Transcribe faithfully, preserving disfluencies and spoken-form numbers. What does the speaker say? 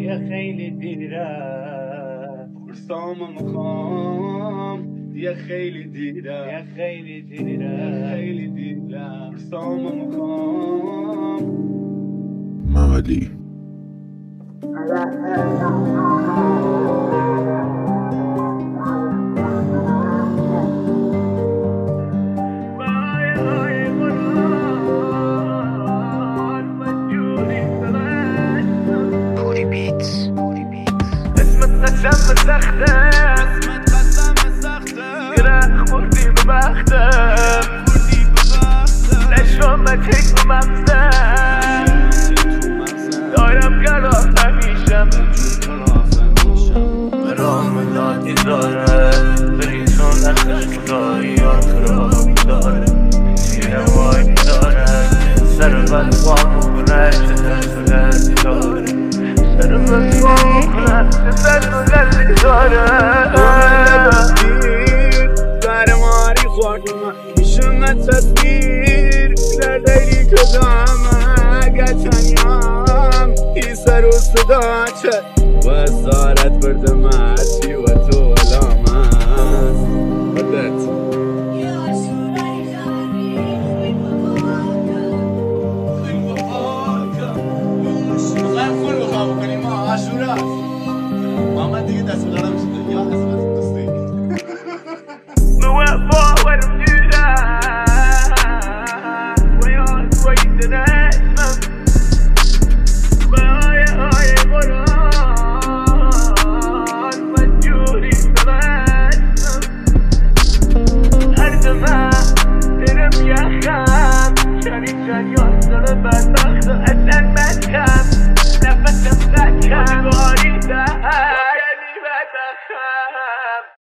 دیگه خیلی دیره، فرسامو میخوام دیگه خیلی دیره، دیگه خیلی دیره، خیلی دیره. فرسامو میخوام مالی قسم سخته، قسمت قسم سخته، گره خوردی به بختم، خوردی به بختم، نشامت هک به مغزم، دارم گراه همیشم برام دادی داره، بریتون نخش خدایی آخرابی داره، سیرم وای داره، سر من وام کنه چه تفلتی داره، سر من وام کنه چه تفلتی داره. برماری خواهدم میشم تصویر در دیری کدامه گتنیم ای سر و صدا چه و اسارت بردم عرشی و تو علامه بدت محمد دیگه دست به قلم شده یا حسبت دوستی موفا ورم جودا وياك ويد نسمم بايا هاي قرآن مجوري تبسم هردما درم يا خام شاني شان يوصل بدبخت أسأل من كم نفسم ذكام وتقولي ده